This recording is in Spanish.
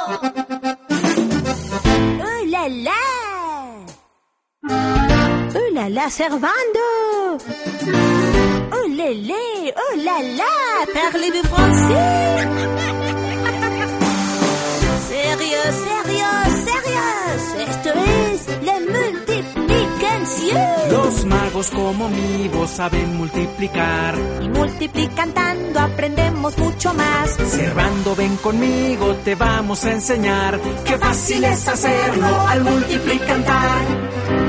¡Oh, la, la! ¡Oh, la, la, servando! ¡Oh, lélé! ¡Oh, la, la! Parlez-vous français? ¡Sérieux, sérieux, sérieux! Esto es la multiplicación. Los magos como mi voz saben multiplicar. Y multiplicando aprendemos mucho más. Servando, ven conmigo, te vamos a enseñar. Qué fácil es hacerlo al multiplicar.